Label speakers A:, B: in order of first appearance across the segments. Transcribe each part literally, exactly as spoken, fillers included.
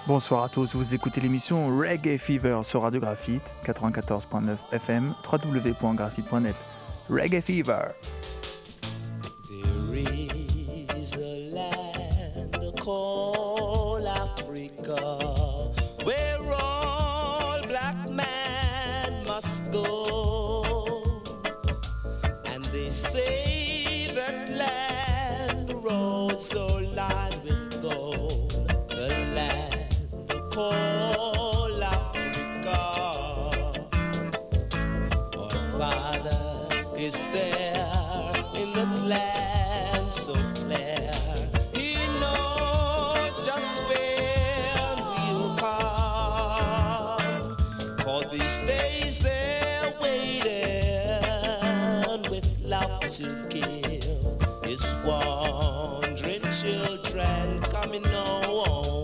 A: Bonsoir à tous, vous écoutez l'émission Reggae Fever sur Radio Graphite, quatre-vingt-quatorze point neuf F M, w w w point graphite point net. Reggae Fever.
B: There is a land called Africa where all black men must go, and they say that land roads so lined with gold, the land called Africa. Our Father is there in the land so clear. He knows just when we'll come, for these days they're waiting with love to give. His wandering children coming home.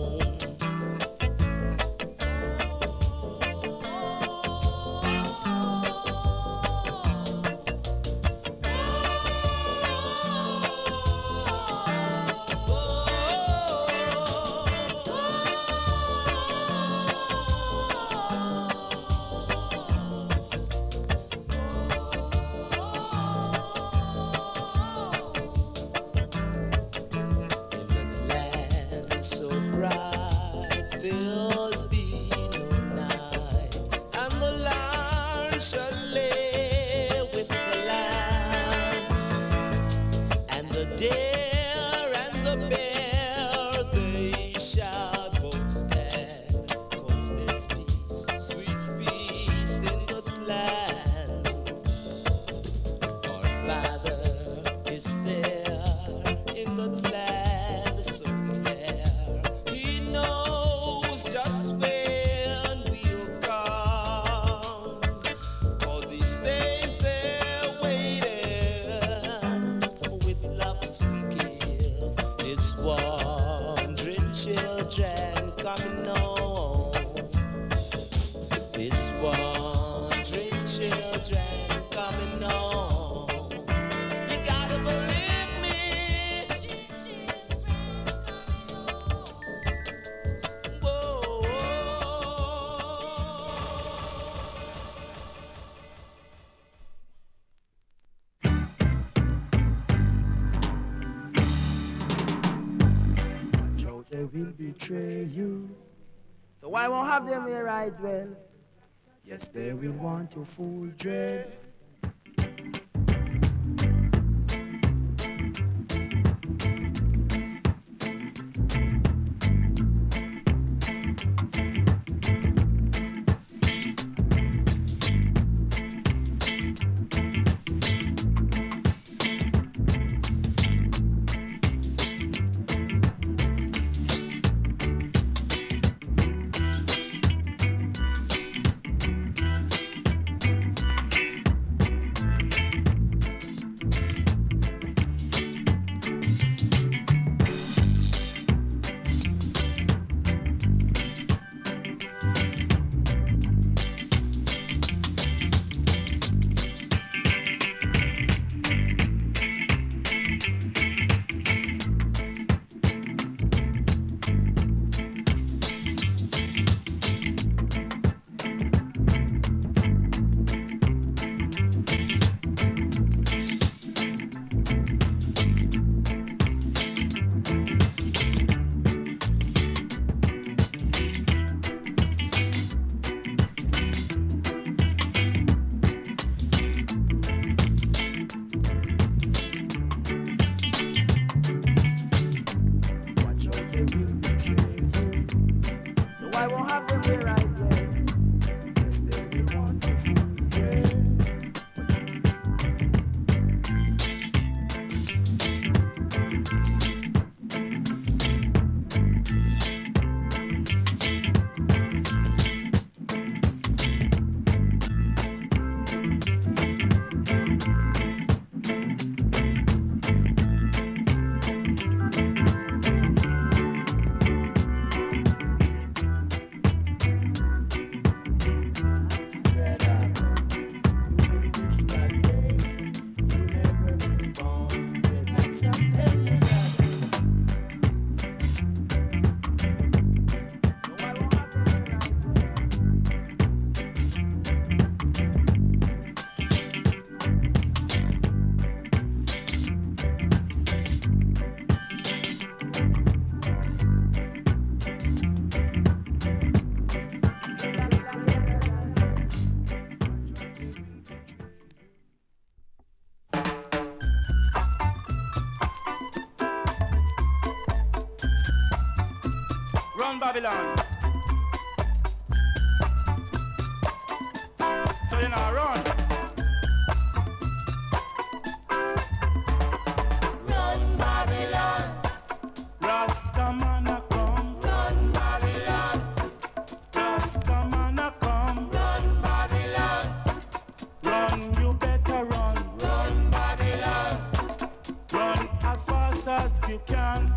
C: So why won't have them here right well?
D: Yes, they will want to fool dread.
E: run Babylon. So you know run.
B: Run Babylon.
E: Rastaman a come.
B: Run Babylon.
E: Rastaman a come.
B: Run Babylon.
E: Run, you better run.
B: Run Babylon.
E: Run as fast as you can.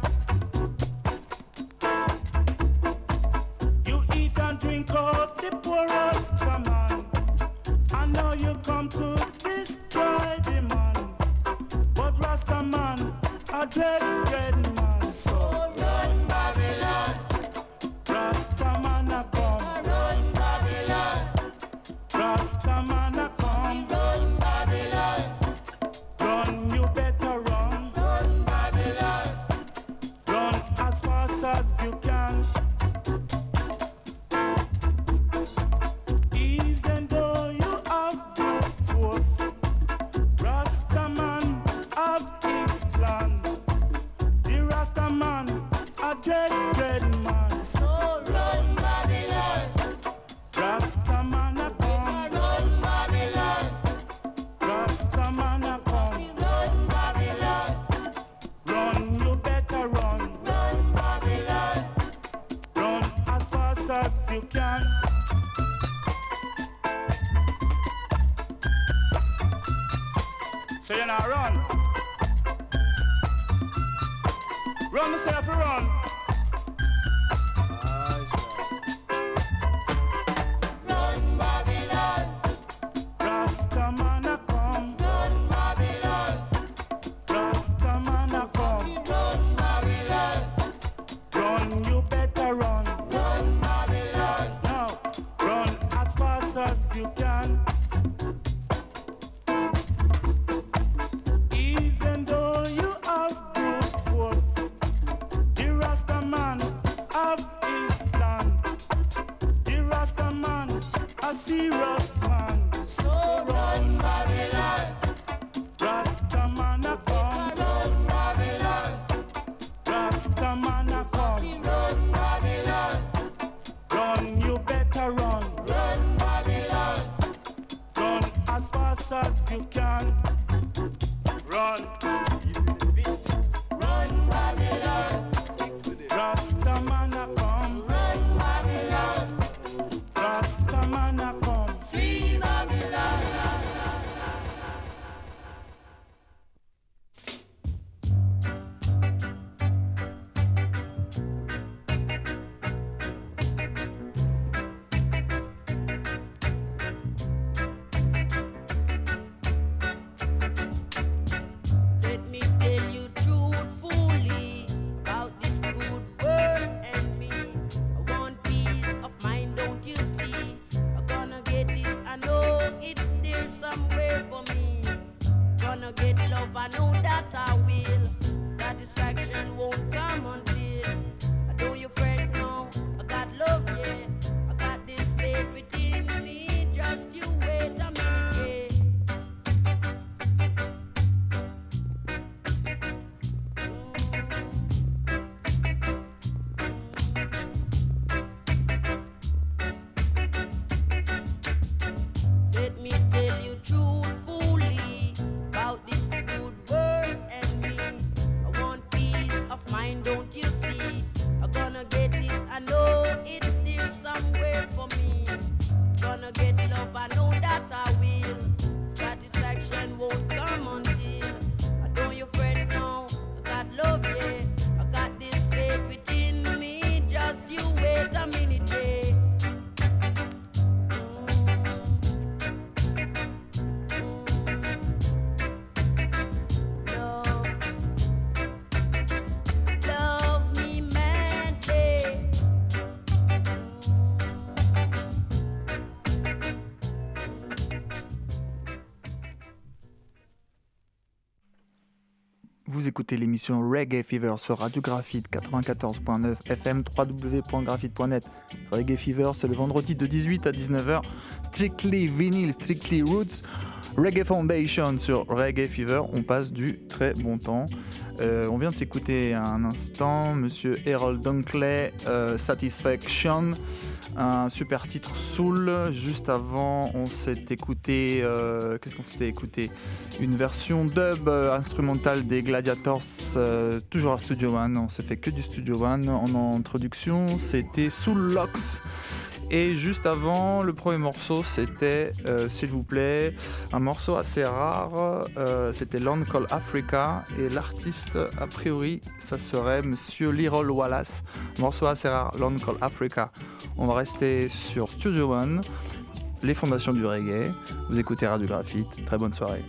E: You eat and drink out the poorest man. I know you come to destroy the man. But Rasta man, a dread, dread man.
B: So run Babylon.
E: Rasta man a come.
B: Run Babylon.
E: Rasta man a come.
B: Run Babylon.
E: Run, you better run.
B: Run Babylon.
E: Run as fast as you can. Even though you have brute force, Rastaman have his plan. The Rastaman a dread, dread man.
B: So run Babylon.
E: Rastaman a come.
B: Run Babylon.
E: Rastaman a come.
B: Run Babylon.
E: Run, you better run.
B: Run Babylon.
E: Run as fast as you can. So you now run. Run myself, run.
B: Run Babylon.
E: Rastaman a come.
B: Run Babylon.
E: Rastaman a come.
B: Run Babylon.
E: Run, you better run.
B: Run Babylon.
E: Now, run as fast as you can. Even though you have brute force, the Rastaman have his plan. The Rastaman a serious man.
B: So run Babylon.
E: Rastaman a come.
B: Run Babylon.
E: Rastaman a come.
B: Run Babylon.
E: Run, you better run.
B: Run Babylon.
E: Run as fast as you can. Run.
B: Run Babylon.
E: Rastaman a come.
B: Run Babylon.
E: Rastaman a come.
B: Flee Babylon. Let me tell you truthfully about this good world and me. I want peace of mind, don't you see? I'm gonna get it, I know it's there somewhere for me. Gonna get love, I know that I will. Satisfaction won't come until I know you fret now. I got love, yeah. I got this faith within me. Just you wait a minute, yeah. Let me tell you truthfully about this good world and me.
A: Vous écoutez l'émission Reggae Fever sur Radio Graphite quatre-vingt-quatorze point neuf F M, w w w point graphite point net. Reggae Fever, c'est le vendredi de dix-huit à dix-neuf heures. Strictly Vinyl, Strictly Roots. Reggae Foundation sur Reggae Fever. On passe du très bon temps. Euh, on vient de s'écouter un instant Monsieur Harold Dunkley, euh, Satisfaction. Un super titre Soul. Juste avant, on s'est écouté. Euh, qu'est-ce qu'on s'était écouté? Une version dub euh, instrumentale des Gladiators, euh, toujours à Studio One. On s'est fait que du Studio One. En introduction, c'était Soul Locks. Et juste avant, le premier morceau, c'était, euh, s'il vous plaît, un morceau assez rare. Euh, c'était Land Call Africa. Et l'artiste, a priori, ça serait Monsieur Leroy Wallace. Morceau assez rare, Land Call Africa. On va rester sur Studio One, les fondations du reggae. Vous écoutez Radio Graphite. Très bonne soirée.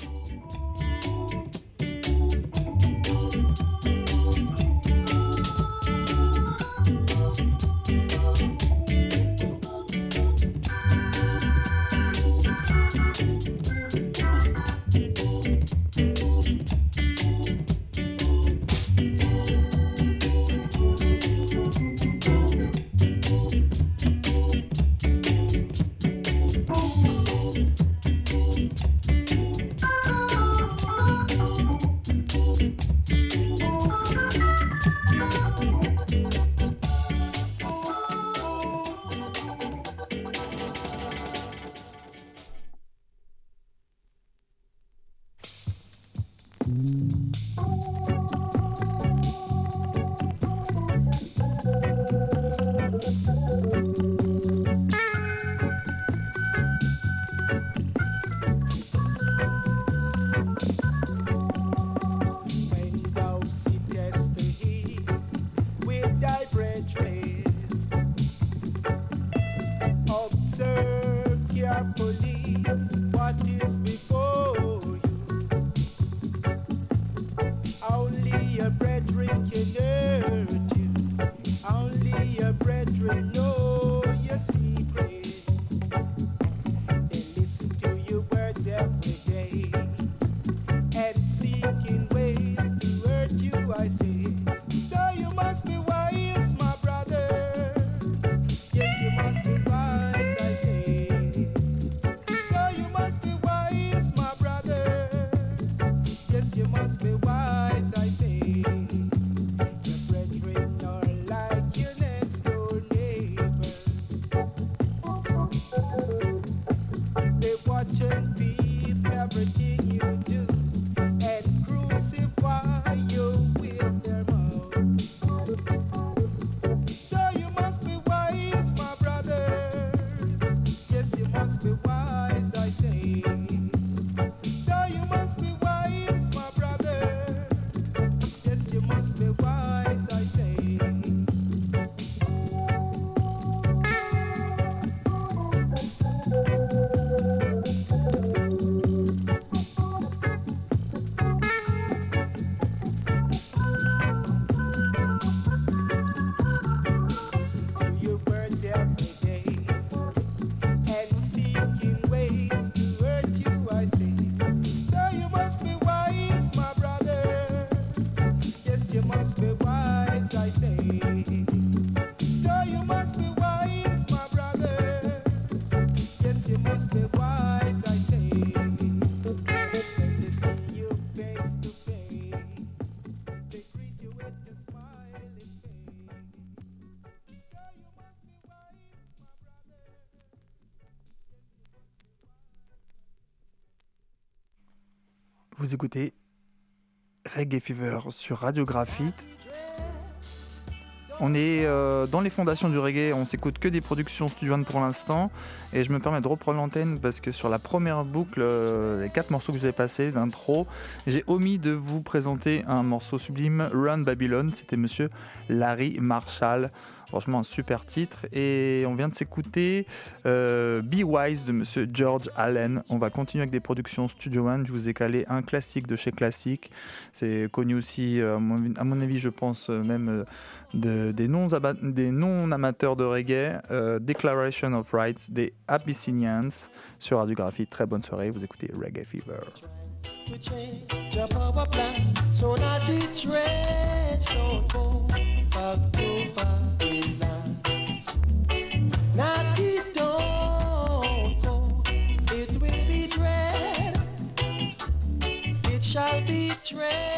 A: Vous écoutez Reggae Fever sur Radio Graphite. On est euh, dans les fondations du reggae, on s'écoute que des productions Studio One pour l'instant. Et je me permets de reprendre l'antenne parce que sur la première boucle, euh, les quatre morceaux que je vous ai passés d'intro, j'ai omis de vous présenter un morceau sublime, Run Babylon. C'était monsieur Larry Marshall. Franchement, un super titre. Et on vient de s'écouter euh, Be Wise de monsieur George Allen. On va continuer avec des productions Studio One. Je vous ai calé un classique de chez Classique. C'est connu aussi, euh, à mon avis, je pense, euh, même euh, de, des, non des non-amateurs de reggae. Euh, Declaration of Rights des Abyssinians sur Radio Graphite. Très bonne soirée. Vous écoutez Reggae Fever.
F: to change your power plants so that the trains don't go back to Babylon. Not it don't go, it will be dread. It shall be dread.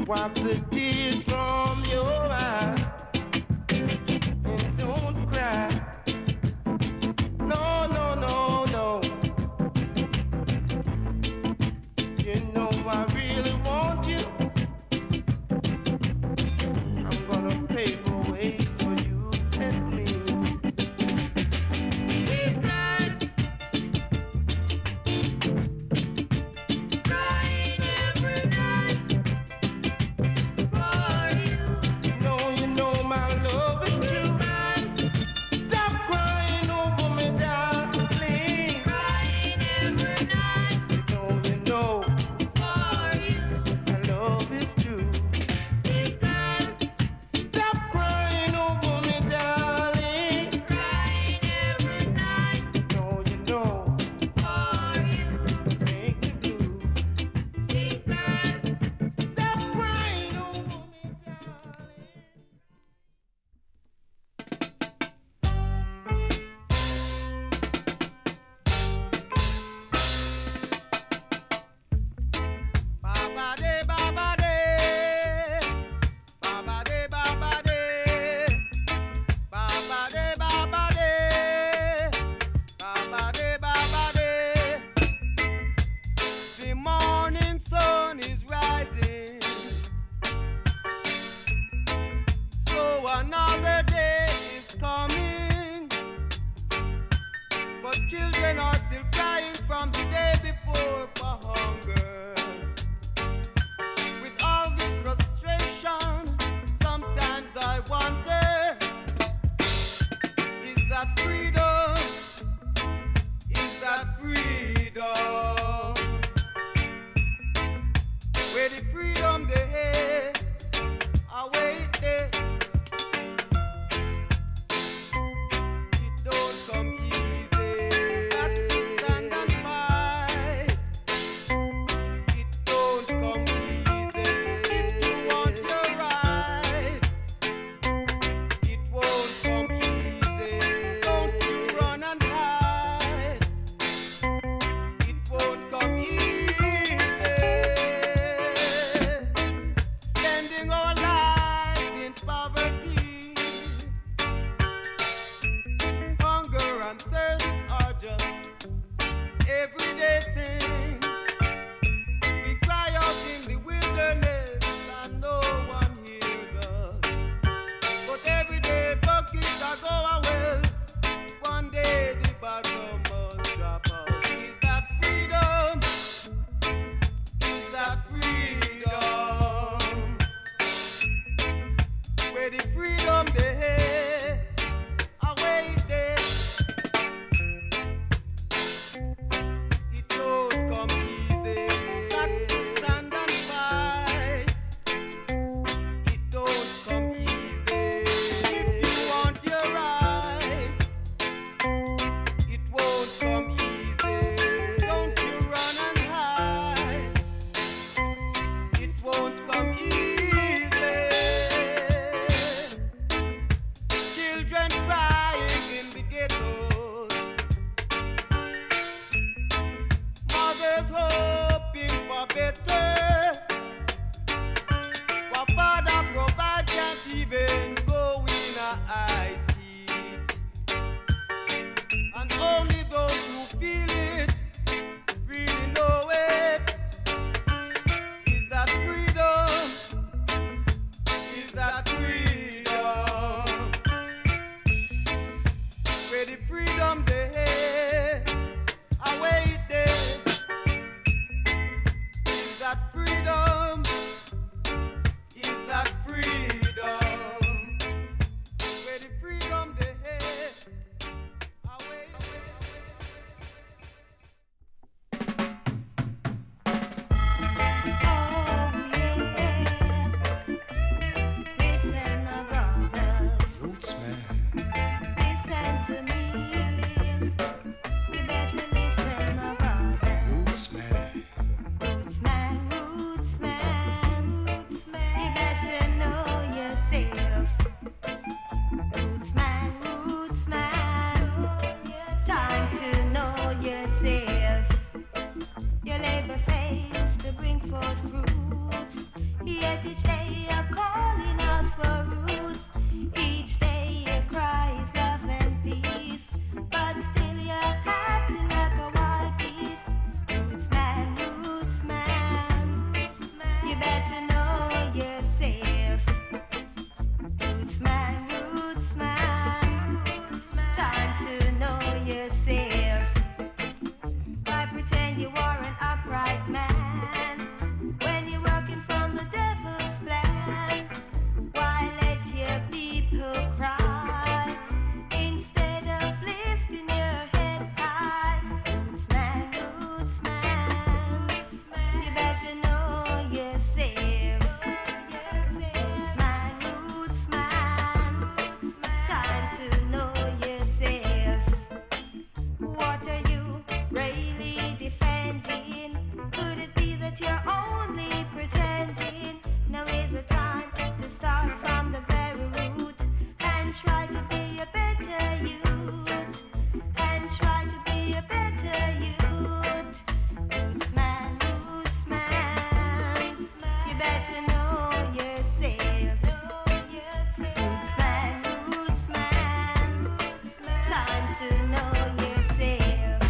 F: Wipe the tears from your eyes and don't cry. No, no, no, no. You know I really want you. I'm gonna pave a way for you and me. These nights, crying every night for you. You know, you know my love is true. Stop crying over me, darling. Crying every night. You know, you know for you. My love is true. These nights, stop crying over me, darling. Crying every night. You know, you know for you. Make me blue. These nights, stop crying over me, darling. Baba de, baba de, baba de, baba de, baba de, baba de, baba de, baba de. The morning sun is rising, so another day is coming, but children are still crying from the day before for hunger. With all this frustration, sometimes I wonder, is that freedom? Is that freedom? Where the freedom they await there, it don't come easy. Got to stand and fight.
G: Yet each day you're calling out for roots. Each day your cry is love and peace. But still you're acting like a wild beast. Roots man, roots man. You better know yourself. Roots man, roots man. Time to know yourself. Why pretend you are an upright man when you're working from the devil's plan? Why let your people cry instead of lifting your head high? Roots man, roots man, you better know yourself. Roots man, roots man, time to know yourself. What are you really defending? Could it be that you're only pretending? Now is the time to start from the very root and try to be a better youth. And try to be a better youth. Roots man, roots man, you better know yourself. Roots man, roots man, time to know yourself.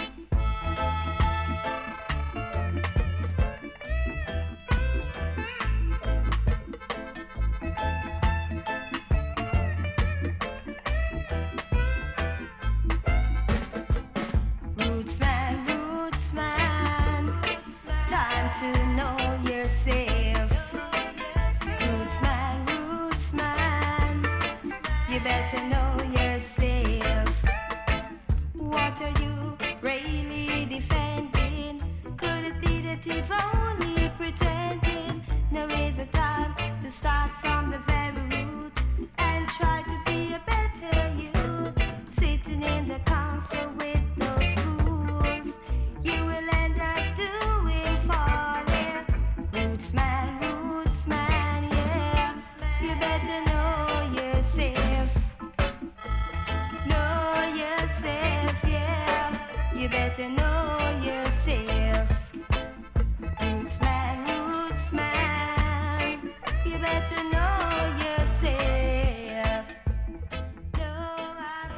G: Roots man, roots man, time to know yourself. Roots man, roots man, you better know yourself. What are you really defending? Could it be that he's only pretending? Now is the time to start from the very root and try to be a better you. Sitting in the council with those fools, you will end up doing folly. Roots man, roots man, yeah, you better know yourself. Know yourself, yeah, you better know yourself. Roots man, roots man, you better know yourself. Know I-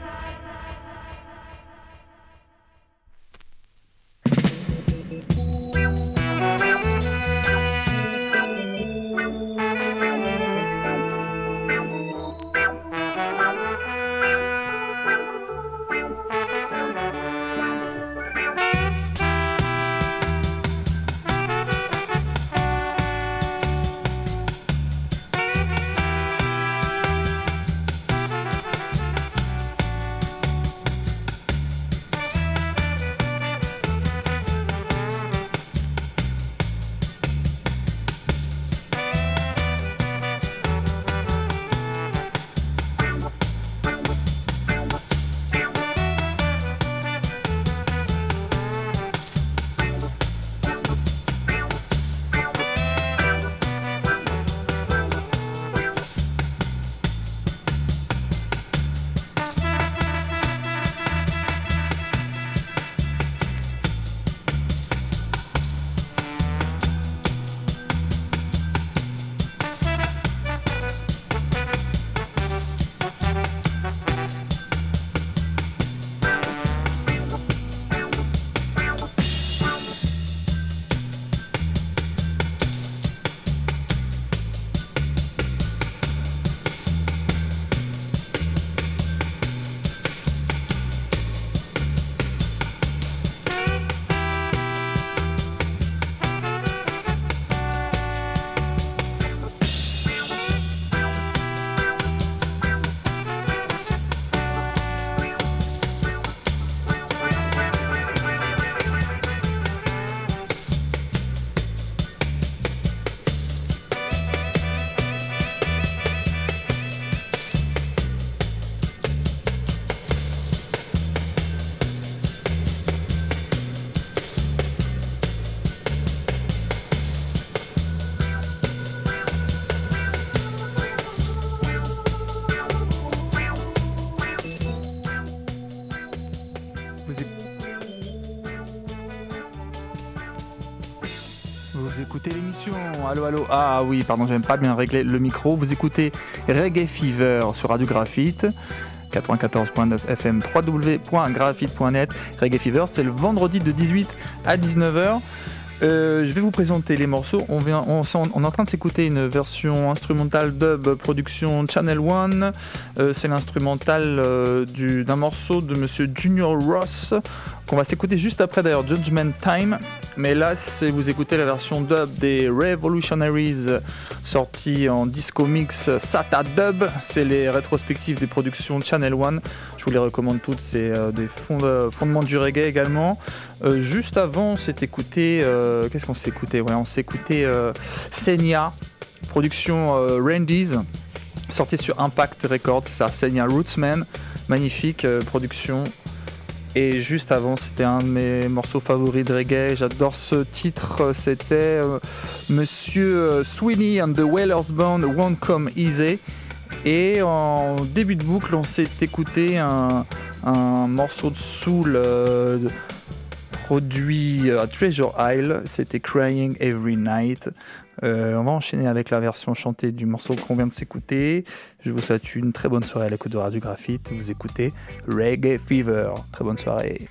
A: Vous écoutez l'émission, allô allô, ah oui pardon j'aime pas bien régler le micro, vous écoutez Reggae Fever sur Radio Graphite, quatre-vingt-quatorze virgule neuf F M, w w w point graphite point net. Reggae Fever c'est le vendredi de dix-huit à dix-neuf heures. Euh, je vais vous présenter les morceaux. On, vient, on, on est en train de s'écouter une version instrumentale dub production Channel One. Euh, c'est l'instrumental euh, du, d'un morceau de Monsieur Junior Ross qu'on va s'écouter juste après d'ailleurs Judgment Time. Mais là, c'est, vous écoutez la version dub des Revolutionaries sortie en disco mix S A T A Dub. C'est les rétrospectives des productions Channel One. Je vous les recommande toutes. C'est euh, des fond, euh, fondements du reggae également. Euh, juste avant, on s'est écouté. Euh, qu'est-ce qu'on s'est écouté ouais, on s'est écouté euh, Senya, production euh, Randy's, sortie sur Impact Records. C'est ça, Senya Rootsman, magnifique euh, production. Et juste avant, c'était un de mes morceaux favoris de reggae. J'adore ce titre. C'était euh, Monsieur Sweeney and the Wailers Band Won't Come Easy. Et en début de boucle, on s'est écouté un, un morceau de soul euh, produit à Treasure Isle. C'était Crying Every Night. Euh, on va enchaîner avec la version chantée du morceau qu'on vient de s'écouter. Je vous souhaite une très bonne soirée à l'écoute de Radio Graphite. Vous écoutez Reggae Fever. Très bonne soirée.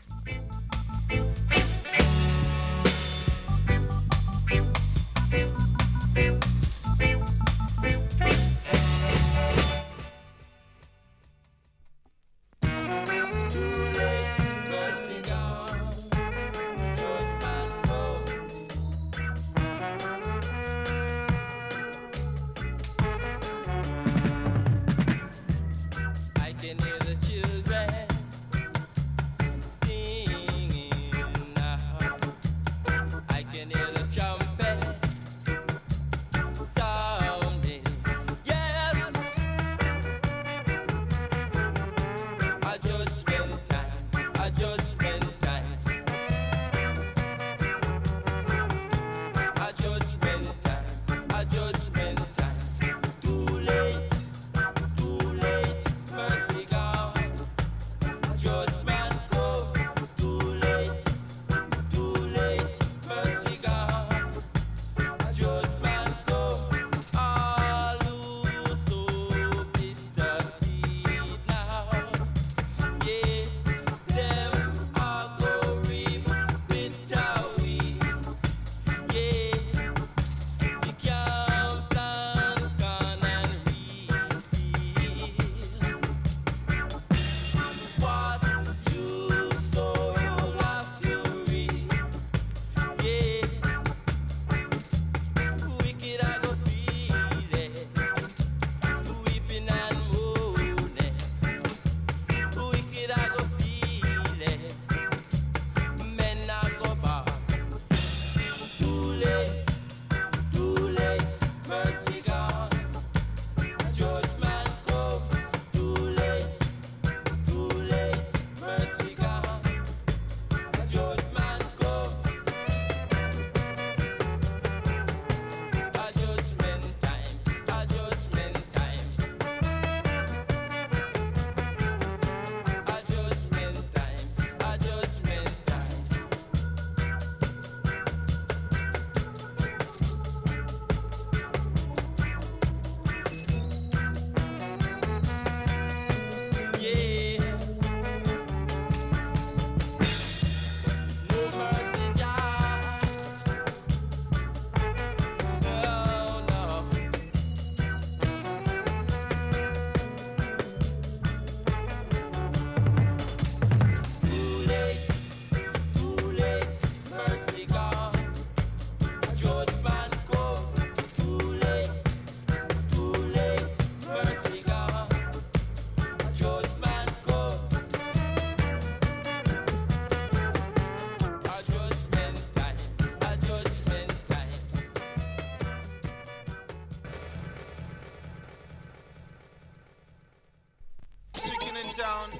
H: Down.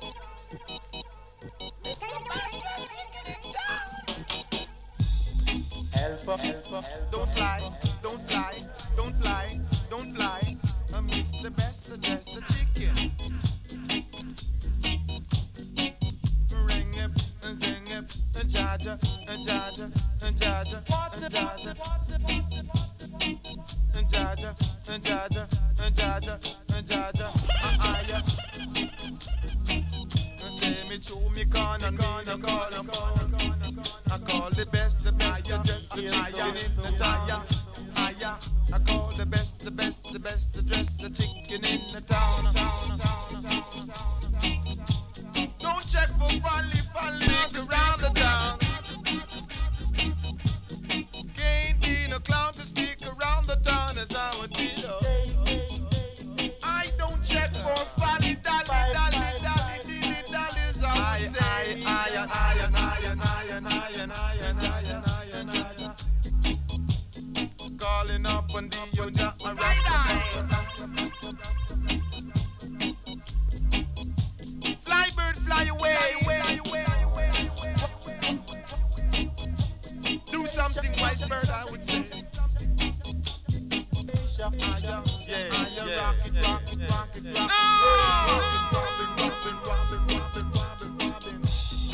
H: Mister Master's chicken in town. Help, help, don't fly, don't fly, don't fly, don't fly. Uh, Mister Best, just a chicken. Ring up, zing up, jaja, jaja. Jaja, Jaja, Jaja, Jaja, Jaja, Jaja, ah yeah. Say me true, me gonna gonna gonna phone. I call the best, the best, the just the chicken in the tire. Aya, I call the best, the best, the best, the dress, the chicken in the town. Don't check for folly, folly, look around the town. Can't be no clown to stick around the town as I would do. I don't check for folly, dolly, dolly, dolly, dilly, dollies. I would say, I, I, I, I, I, I, I, I, I, calling up on the Yoja and Rasta. Fly bird, fly away, away, away, do something wise, bird, I would say. Yeah, yeah, rock it, rock it, rock it, rock it.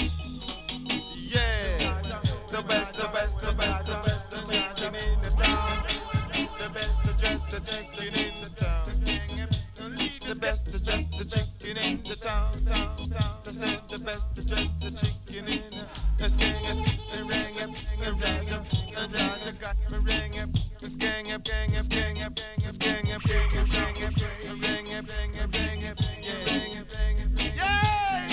H: Yeah, the best, the best, the best, the best, the chicken in the town. The best, the dress, the chicken in the town. The best, the dress, the chicken in the town. I said the best, the dress, the chicken in the town. Skang up, and ring up, and ring up, and got me ring up, skang up, gang up, gang up, skang up, gang up, gang up, ring up, ring up, ring up, yeah, ring up, ring up, yeah.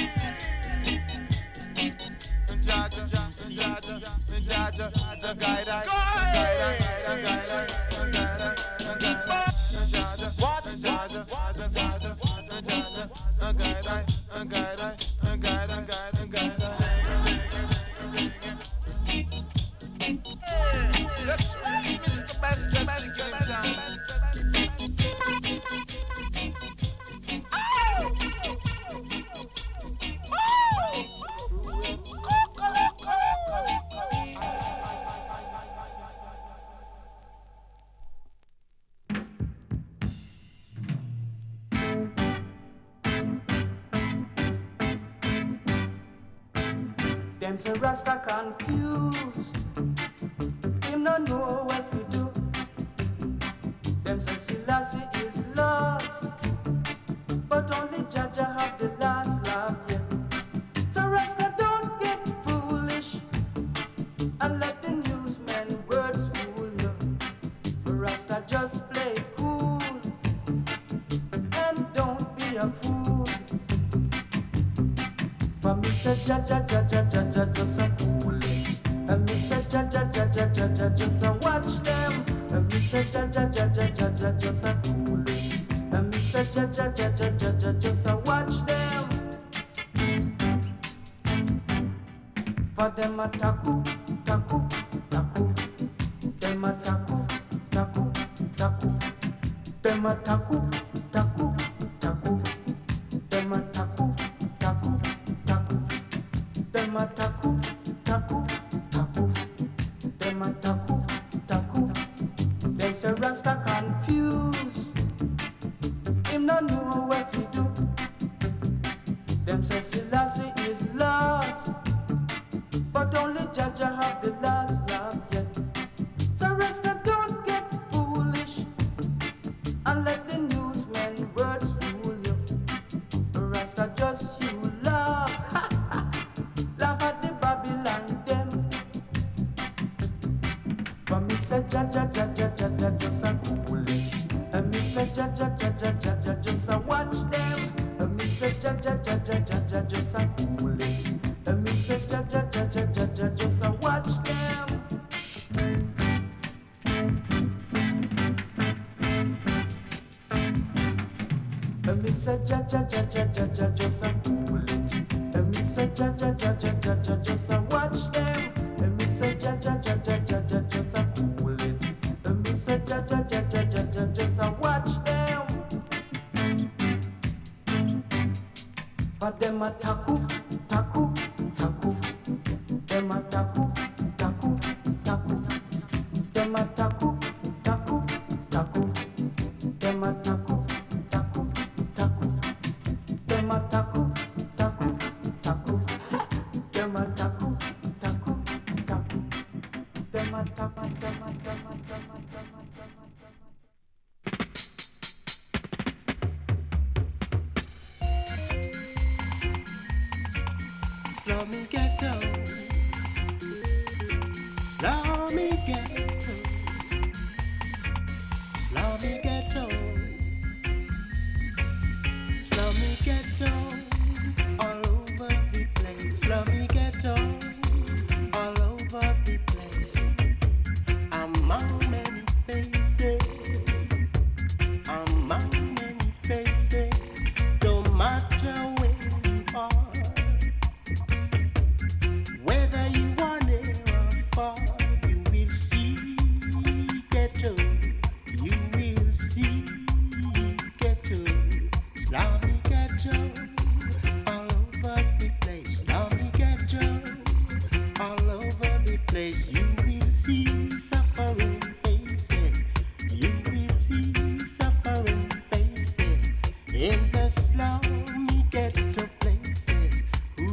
H: Jaja, Jaja, Jaja, the guide, the guide, the guide, the guide, the guide, Jaja, what, Jaja, Jaja, Jaja, the guide, the guide, the guide, the guide, the guide. That's right, Mister Best, just to get him down.
F: Them say Rasta confused, him no know what to do. Them say Selassie is lost, but only Jaja have the last laugh yet. So Rasta don't get foolish and let the newsmen words fool you. Rasta just play cool and don't be a fool. For me say Jaja, Jaja, Jaja, just a fool it. And me say Jaja, Jaja, Jaja, just a watch them. And me say Jaja, Jaja, Jaja, just a fool it. And me say Jaja, Jaja, Jaja, just a watch them. For them a taku, taku, taku. Them a taku, taku, taku. Them a taku, taku, taku. Them a taku, taku, taku. Them a taku, taku, taku. Them a taku, taku. Them say Rasta confused, him no know what to do. Them say Selassie is lost, but only Jaja have the last laugh yet. So Rasta don't get foolish and let the newsmen words fool you. Rasta just you laugh, laugh at the Babylon them. For me say Jaja, Jaja, Jaja, just a cool it. And me say Jaja, Jaja, Jaja, just a watch them. And me say Jaja, Jaja, Jaja, just a cool it. And me say Jaja, Jaja, Jaja, just a watch them. And me say Jaja, Jaja, Jaja, just a cool it. And me say Jaja, Jaja, Jaja, just a watch them. And me say Jaja, Jaja, Jaja, just a cool it. And me say Jaja, Jaja, Jaja, just a watch them. For them a taku, taku, taku. Them a taku, taku, taku. Them a taku, taku, taku. Them a taku, taku, taku. Them a taku, taku, taku. Them a taku, taku, taku. Slummy ghetto, slummy ghetto, slummy ghetto, slummy ghetto, all over the place. Slummy ghetto, all over the place. Among many faces, among many faces, don't matter where you are. Whether you are near or far, you will see ghetto. You will see ghetto. Slummy ghetto, all over the place. Slummy ghetto, all over the place. You will see suffering faces. You will see suffering faces in the slummy ghetto places. Ooh.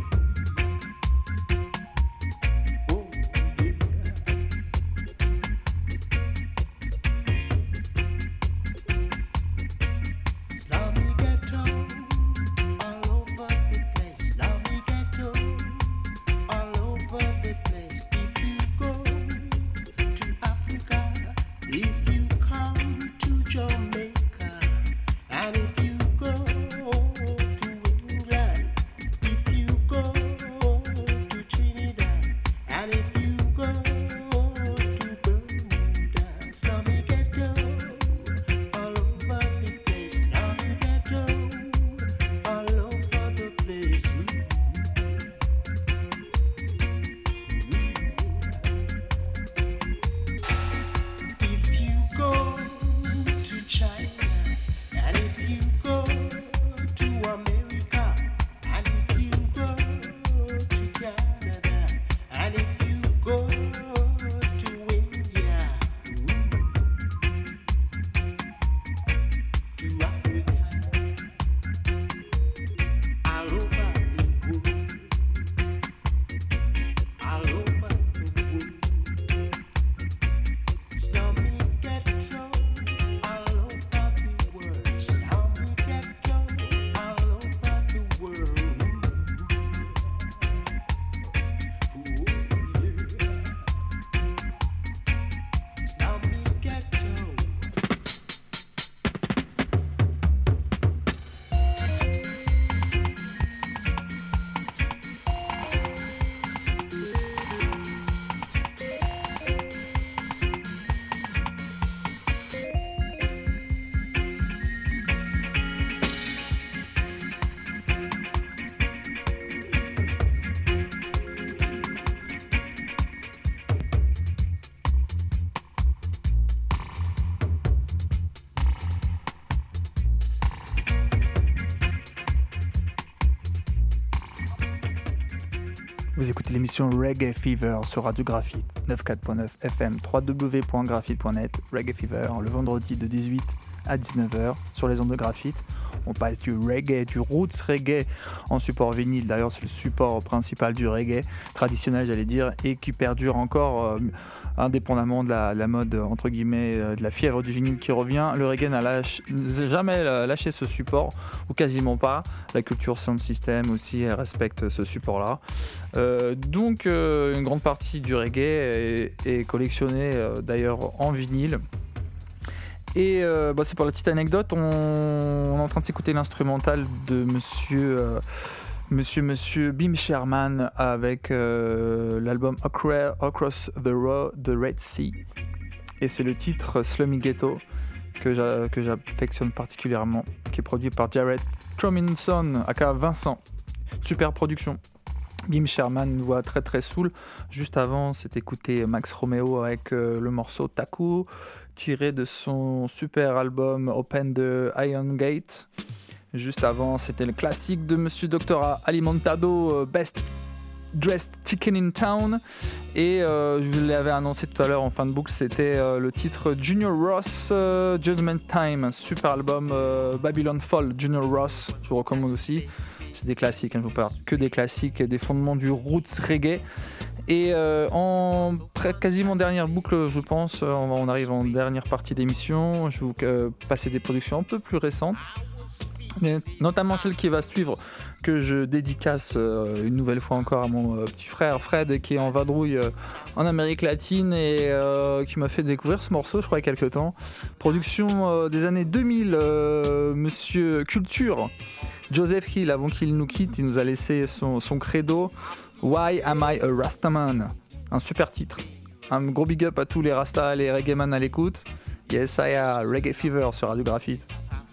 F: Slummy ghetto, all over the place. Slummy ghetto, all over the place. If you go to Africa, if you come to Jamaica, and if you go to England, if you go to Trinidad, and if you go to Bermuda, slummy ghetto, all over the place. Slummy ghetto, all over the place. If you go to China, and if you go to America, and if you go to Canada, and if you go to India, to Africa, all over the world, all over the world. Slummy ghetto, all over the world. Slummy ghetto, all over the world. Ooh, yeah. Slummy ghetto.
A: Vous écoutez l'émission Reggae Fever sur Radio Graphite, quatre-vingt-quatorze point neuf F M, w w w point graphite point net, Reggae Fever, le vendredi de dix-huit à dix-neuf heures sur les ondes de Graphite. On passe du reggae, du roots reggae en support vinyle, d'ailleurs c'est le support principal du reggae, traditionnel j'allais dire, et qui perdure encore euh, indépendamment de la, la mode, entre guillemets, euh, de la fièvre du vinyle qui revient. Le reggae n'a lâche, jamais lâché ce support, ou quasiment pas. La culture sound system aussi elle respecte ce support-là. Euh, donc euh, une grande partie du reggae est, est collectionnée euh, d'ailleurs en vinyle. Et euh, bah, c'est pour la petite anecdote, on, on est en train de s'écouter l'instrumental de monsieur, euh, monsieur, monsieur Bim Sherman avec euh, l'album Across the, Ro- the Red Sea. Et c'est le titre Slummy Ghetto que, j'a, que j'affectionne particulièrement, qui est produit par Jared Tromminson, aka Vincent. Super production. Bim Sherman, une voix très très soul. Juste avant, c'est écouté Max Romeo avec euh, le morceau Taku, tiré de son super album Open the Iron Gate. Juste avant, c'était le classique de Monsieur Doctor Alimentado, euh, Best Dressed Chicken in Town. Et euh, je vous l'avais annoncé tout à l'heure en fin de boucle, c'était euh, le titre Junior Ross euh, Judgment Time, un super album euh, Babylon Fall. Junior Ross, je vous recommande aussi. C'est des classiques, hein, je vous parle que des classiques, des fondements du roots reggae. Et euh, en pré- quasiment dernière boucle, je pense, euh, on, va- on arrive en dernière partie d'émission. Je vais vous euh, passer des productions un peu plus récentes, mais notamment celle qui va suivre, que je dédicace euh, une nouvelle fois encore à mon euh, petit frère Fred, qui est en vadrouille euh, en Amérique latine et euh, qui m'a fait découvrir ce morceau, je crois, il y a quelques temps. Production euh, des années deux mille, euh, Monsieur Culture, Joseph Hill, avant qu'il nous quitte, il nous a laissé son, son credo, Why Am I a Rastaman? Un super titre. Un gros big up à tous les Rastas, les reggaeman à l'écoute. Yes, I am Reggae Fever sur Radio Graphite.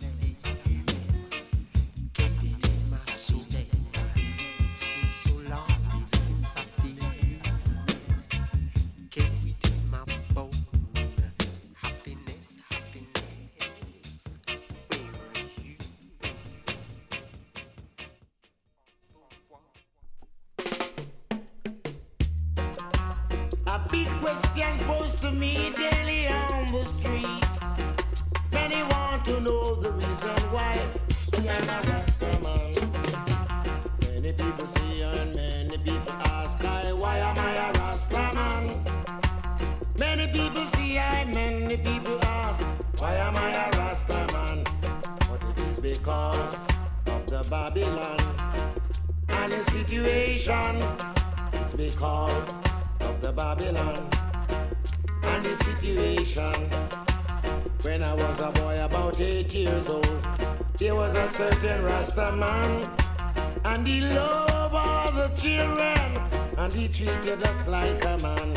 I: A big question posed to me daily on the street. Many want to know the reason why I'm a Rastaman. Many people say and many people ask I, why am I a Rastaman? Many people see I, many people ask, why am I a Rastaman? But it is because of the Babylon and the situation. It's because of the Babylon and the situation. When I was a boy about eight years old, there was a certain Rasta man, and he loved all the children, and he treated us like a man.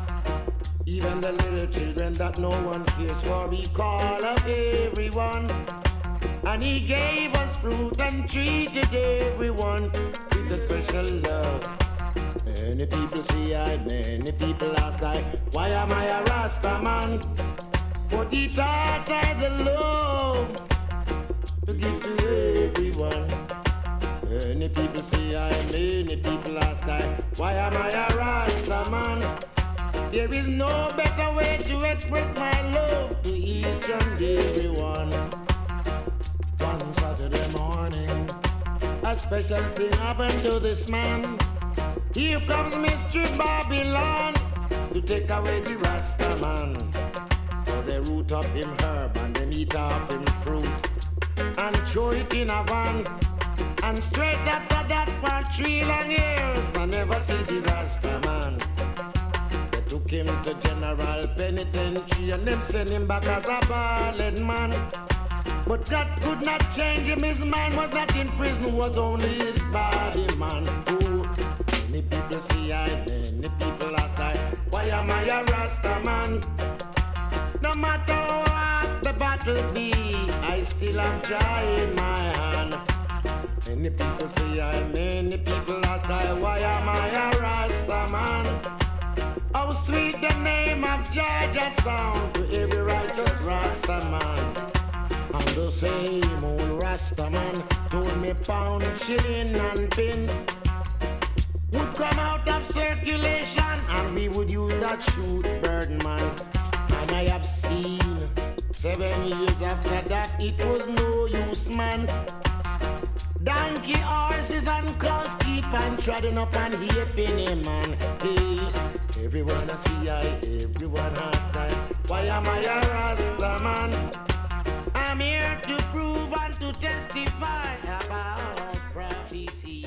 I: Even the little children that no one cares for, he called up everyone, and he gave us fruit and treated everyone with a special love. Many people say I, many people ask I, why am I a Rasta man? But he taught I the love to give to everyone. Many people say I, many people ask I, why am I a Rasta man? There is no better way to express my love to each and everyone. One Saturday morning, a special thing happened to this man. Here comes Mystery Babylon to take away the Rasta man. So they root up him herb and they eat off him fruit and throw it in a van. And straight after that for three long years I never see the Rasta man. They took him to General Penitentiary and them sent him back as a bald man. But God could not change him, his mind was not in prison, was only his body man. Ooh. Many people see I, many people ask I, why am I a Rasta man? No matter what the battle be, I still am trying my hand. Many people see I, many people ask I, why am I a Rasta man? How sweet the name of Georgia sound to every righteous Rasta man. And the same old Rasta man told me pound, shilling and pence would come out of circulation and we would use that shoot bird man. And I have seen seven years after that it was no use man. Donkey, horses and cows keep on treading up and heaping him man. Hey, everyone I see I, everyone ask I, why am I a Rasta man? I'm here to prove and to testify about prophecy.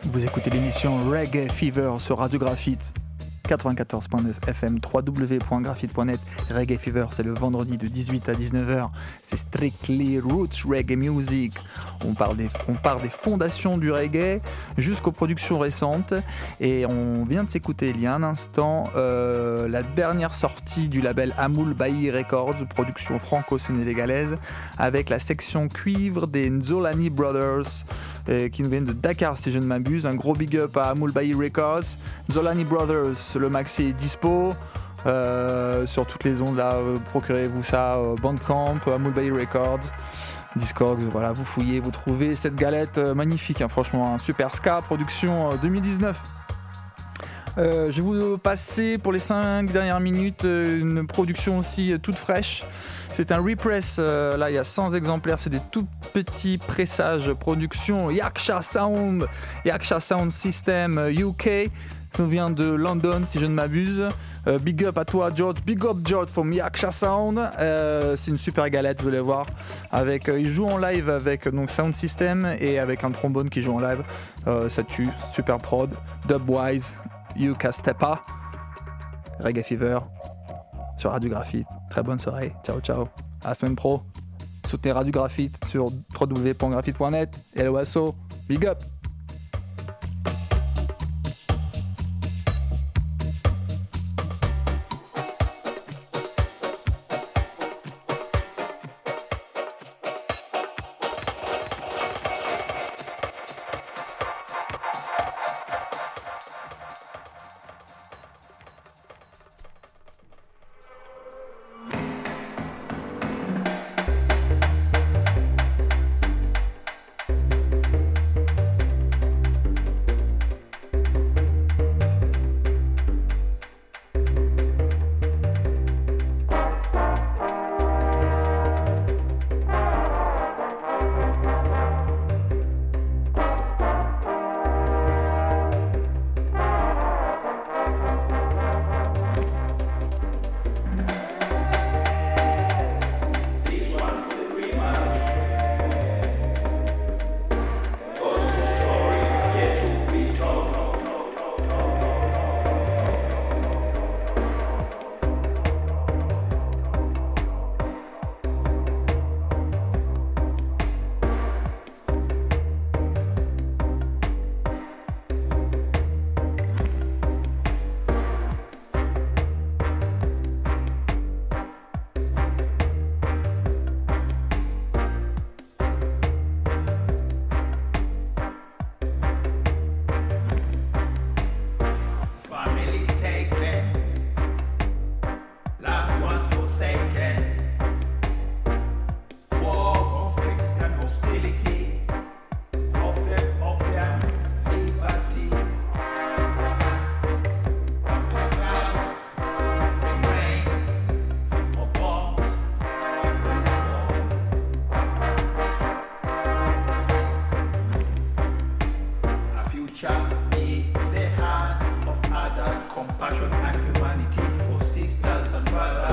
A: Vous écoutez l'émission Reggae Fever sur Radio Graphite quatre-vingt-quatorze point neuf F M, w w w point graphite point net. Reggae Fever, c'est le vendredi de dix-huit à dix-neuf heures. C'est strictly roots reggae music. On parle des, on part des fondations du reggae jusqu'aux productions récentes. Et on vient de s'écouter il y a un instant euh, la dernière sortie du label Amoul Bayi Records, production franco-sénégalaise, avec la section cuivre des Nzolani Brothers, euh, qui nous viennent de Dakar si je ne m'abuse. Un gros big up à Amoul Bayi Records. Nzolani Brothers, le maxi est dispo euh, sur toutes les ondes là, euh, procurez-vous ça, euh, Bandcamp, Amoul Bayi Records, Discogs, voilà, vous fouillez, vous trouvez cette galette euh, magnifique, hein, franchement, un super ska, production euh, deux mille dix-neuf. Euh, je vais vous passer pour les cinq dernières minutes euh, une production aussi euh, toute fraîche. C'est un repress, euh, là il y a cent exemplaires, c'est des tout petits pressages, production Yaksha Sound, Yaksha Sound System euh, U K. Ça vient de London si je ne m'abuse. Euh, big up à toi George, big up George from Yaksha Sound. Euh, c'est une super galette, vous allez voir. Avec, euh, il joue en live avec donc Sound System et avec un trombone qui joue en live. Euh, ça tue, super prod. Dubwise, Yuka Stepa, Reggae Fever sur Radio Graphite. Très bonne soirée, ciao ciao. À la semaine pro. Soutenez Radio Graphite sur w w w point graphite point net. Et le Wasso, big up.
J: Compassion and humanity for sisters and brothers.